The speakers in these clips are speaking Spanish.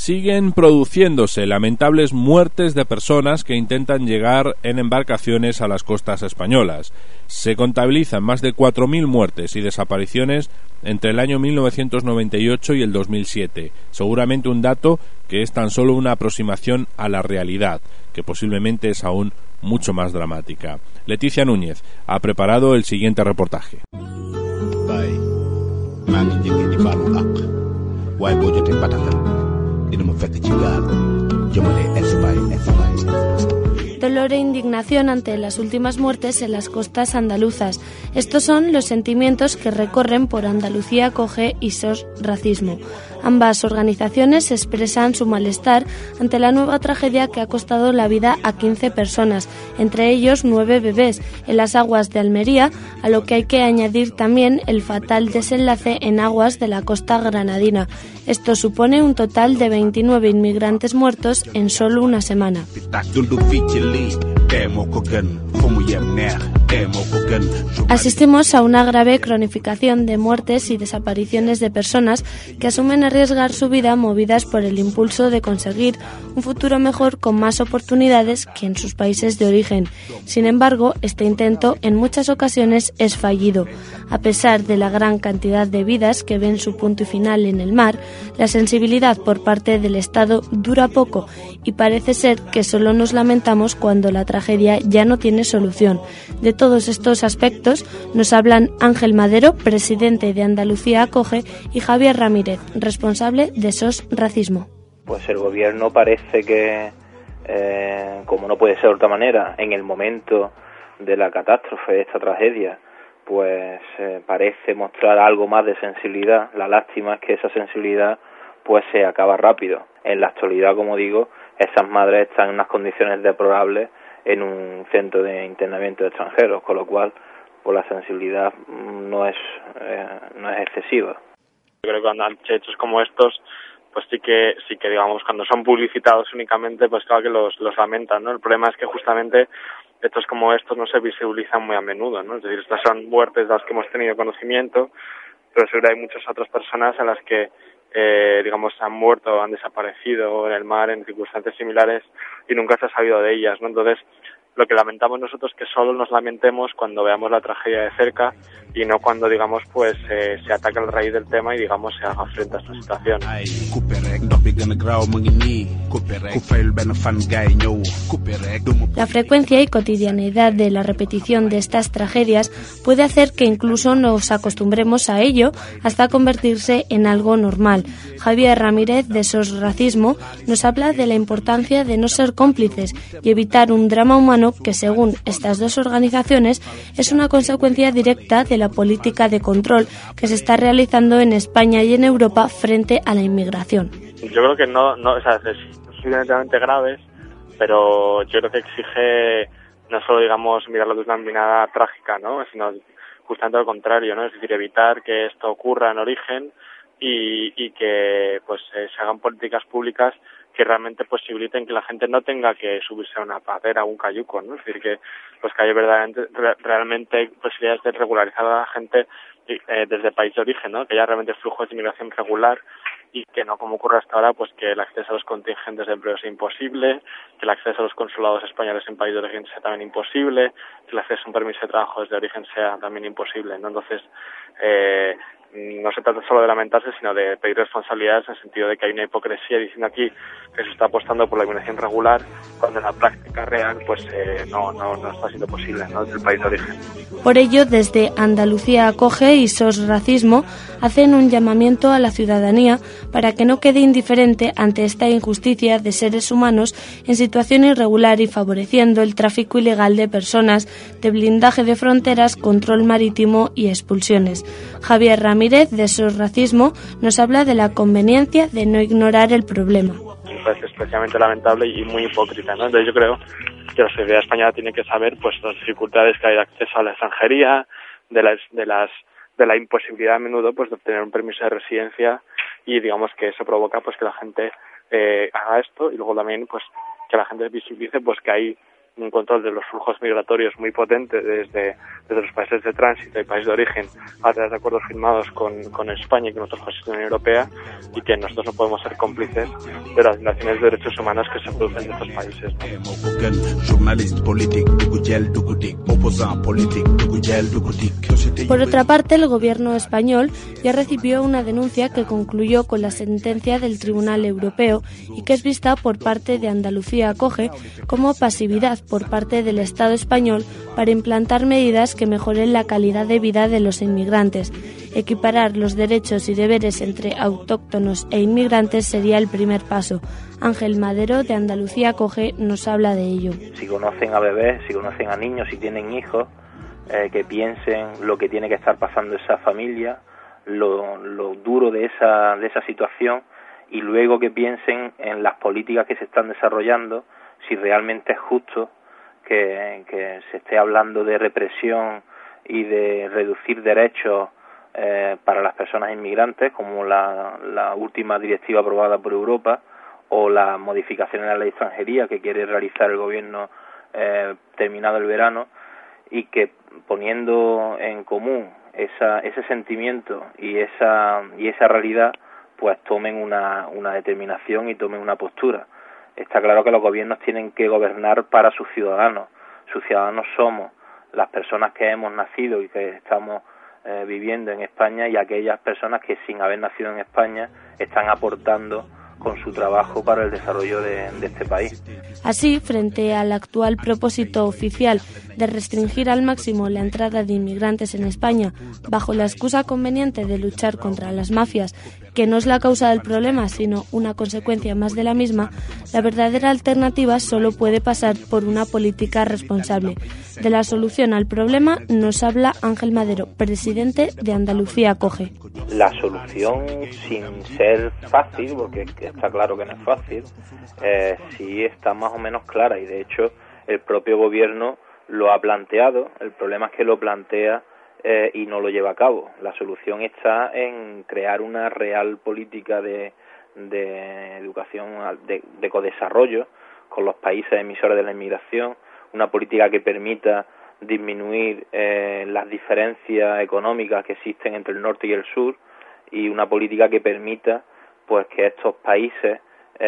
Siguen produciéndose lamentables muertes de personas que intentan llegar en embarcaciones a las costas españolas. Se contabilizan más de 4.000 muertes y desapariciones entre el año 1998 y el 2007. Seguramente un dato que es tan solo una aproximación a la realidad, que posiblemente es aún mucho más dramática. Leticia Núñez ha preparado el siguiente reportaje. Dolor e indignación ante las últimas muertes en las costas andaluzas. Estos son los sentimientos que recorren por Andalucía Acoge y SOS Racismo. Ambas organizaciones expresan su malestar ante la nueva tragedia que ha costado la vida a 15 personas, entre ellos 9 bebés, en las aguas de Almería, a lo que hay que añadir también el fatal desenlace en aguas de la costa granadina. Esto supone un total de 29 inmigrantes muertos en solo una semana. Asistimos a una grave cronificación de muertes y desapariciones de personas que asumen arriesgar su vida movidas por el impulso de conseguir un futuro mejor con más oportunidades que en sus países de origen. Sin embargo, este intento en muchas ocasiones es fallido. A pesar de la gran cantidad de vidas que ven su punto final en el mar, la sensibilidad por parte del Estado dura poco y parece ser que solo nos lamentamos cuando la tragedia ya no tiene solución. De todos estos aspectos nos hablan Ángel Madero, presidente de Andalucía Acoge, y Javier Ramírez, responsable de SOS Racismo. Pues el gobierno parece que, como no puede ser de otra manera, en el momento de la catástrofe, de esta tragedia, pues parece mostrar algo más de sensibilidad. La lástima es que esa sensibilidad pues se acaba rápido. En la actualidad, como digo, esas madres están en unas condiciones deplorables en un centro de internamiento de extranjeros, con lo cual pues la sensibilidad no es excesiva. Yo creo que cuando han hechos como estos, pues sí que digamos, cuando son publicitados únicamente, pues claro que los lamentan, ¿no? El problema es que justamente hechos como estos no se visibilizan muy a menudo, ¿no? Es decir, estas son muertes de las que hemos tenido conocimiento, pero seguro hay muchas otras personas a las que digamos, han muerto o han desaparecido en el mar en circunstancias similares y nunca se ha sabido de ellas, ¿no? Entonces, lo que lamentamos nosotros es que solo nos lamentemos cuando veamos la tragedia de cerca y no cuando, digamos, pues se ataque al raíz del tema y, digamos, se haga frente a esta situación. La frecuencia y cotidianidad de la repetición de estas tragedias puede hacer que incluso nos acostumbremos a ello hasta convertirse en algo normal. Javier Ramírez, de SOS Racismo, nos habla de la importancia de no ser cómplices y evitar un drama humano que, según estas dos organizaciones, es una consecuencia directa de la política de control que se está realizando en España y en Europa frente a la inmigración. Yo creo que no, o sea, es suficientemente graves, pero yo creo que exige no solo, digamos, mirarlo de una mirada trágica, ¿no?, sino justamente lo contrario, ¿no?, es decir, evitar que esto ocurra en origen y que pues se hagan políticas públicas que realmente posibiliten que la gente no tenga que subirse a una patera o un cayuco, ¿no? Es decir, que pues que haya realmente posibilidades de regularizar a la gente desde el país de origen, ¿no? Que haya realmente flujos de inmigración regular y que no, como ocurre hasta ahora, pues que el acceso a los contingentes de empleo sea imposible, que el acceso a los consulados españoles en país de origen sea también imposible, que el acceso a un permiso de trabajo desde origen sea también imposible, ¿no? Entonces, no se trata solo de lamentarse, sino de pedir responsabilidades en el sentido de que hay una hipocresía diciendo aquí que se está apostando por la inmigración regular, cuando en la práctica real pues no está siendo posible, ¿no?, desde el país de origen. Por ello, desde Andalucía Acoge y SOS Racismo hacen un llamamiento a la ciudadanía para que no quede indiferente ante esta injusticia de seres humanos en situación irregular y favoreciendo el tráfico ilegal de personas, de blindaje de fronteras, control marítimo y expulsiones. Javier Ramírez, de SOS Racismo, nos habla de la conveniencia de no ignorar el problema. Me parece especialmente lamentable y muy hipócrita, ¿no? Entonces yo creo que la sociedad española tiene que saber pues las dificultades que hay de acceso a la extranjería, de la imposibilidad a menudo pues de obtener un permiso de residencia y digamos que eso provoca pues que la gente haga esto y luego también pues que la gente visibilice pues que hay un control de los flujos migratorios muy potente desde los países de tránsito y países de origen a través de acuerdos firmados con España y con otros países de la Unión Europea, y que nosotros no podemos ser cómplices de las violaciones de derechos humanos que se producen en estos países, ¿no? Por otra parte, el gobierno español ya recibió una denuncia que concluyó con la sentencia del Tribunal Europeo y que es vista por parte de Andalucía Acoge como pasividad por parte del Estado español para implantar medidas que mejoren la calidad de vida de los inmigrantes. Equiparar los derechos y deberes entre autóctonos e inmigrantes sería el primer paso. Ángel Madero, de Andalucía Acoge, nos habla de ello. Si conocen a bebés, si conocen a niños, si tienen hijos, que piensen lo que tiene que estar pasando esa familia, lo duro de esa situación, y luego que piensen en las políticas que se están desarrollando, si realmente es justo que se esté hablando de represión y de reducir derechos para las personas inmigrantes, como la última directiva aprobada por Europa, o las modificaciones de la ley de extranjería que quiere realizar el gobierno terminado el verano, y que poniendo en común ese sentimiento y esa realidad, pues tomen una determinación y tomen una postura. Está claro que los gobiernos tienen que gobernar para sus ciudadanos. Sus ciudadanos somos las personas que hemos nacido y que estamos viviendo en España, y aquellas personas que sin haber nacido en España están aportando con su trabajo para el desarrollo de este país. Así, frente al actual propósito oficial de restringir al máximo la entrada de inmigrantes en España, bajo la excusa conveniente de luchar contra las mafias, que no es la causa del problema, sino una consecuencia más de la misma, la verdadera alternativa solo puede pasar por una política responsable. De la solución al problema nos habla Ángel Madero, presidente de Andalucía Acoge. La solución, sin ser fácil, porque está claro que no es fácil, sí está más o menos clara, y de hecho el propio gobierno lo ha planteado. El problema es que lo plantea y no lo lleva a cabo. La solución está en crear una real política de educación, de codesarrollo con los países emisores de la inmigración, una política que permita disminuir las diferencias económicas que existen entre el norte y el sur, y una política que permita pues que estos países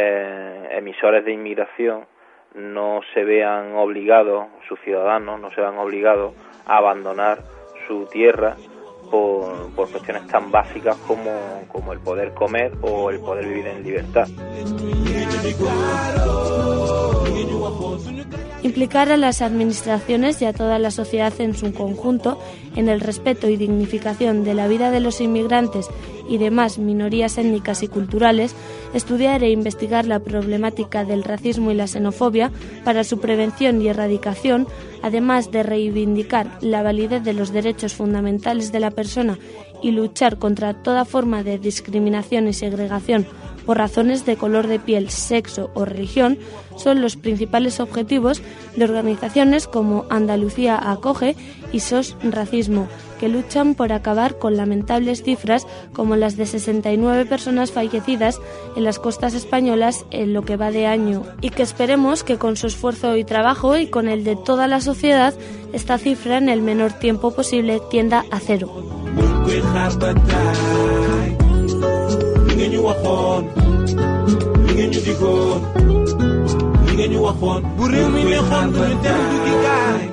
emisores de inmigración no se vean obligados, sus ciudadanos no se vean obligados a abandonar su tierra por cuestiones tan básicas como el poder comer o el poder vivir en libertad. Implicar a las administraciones y a toda la sociedad en su conjunto en el respeto y dignificación de la vida de los inmigrantes y demás minorías étnicas y culturales, estudiar e investigar la problemática del racismo y la xenofobia para su prevención y erradicación, además de reivindicar la validez de los derechos fundamentales de la persona y luchar contra toda forma de discriminación y segregación por razones de color de piel, sexo o religión, son los principales objetivos de organizaciones como Andalucía Acoge y SOS Racismo, que luchan por acabar con lamentables cifras como las de 69 personas fallecidas en las costas españolas en lo que va de año, y que esperemos que con su esfuerzo y trabajo y con el de toda la sociedad, esta cifra en el menor tiempo posible tienda a cero. bu réew mi neexoon duñu dem du gi gaay